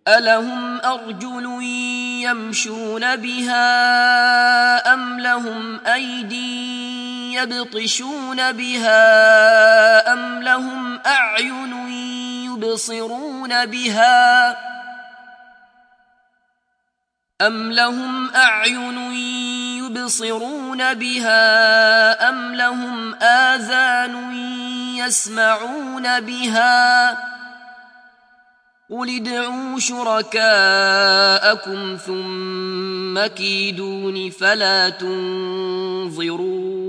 ألهم أرجل يمشون بها أم لهم أيدي يبطشون بها أم لهم أعين يبصرون بها أم لهم آذان يسمعون بها قل ادعوا شركاءكم ثم كيدون فلا تنظرون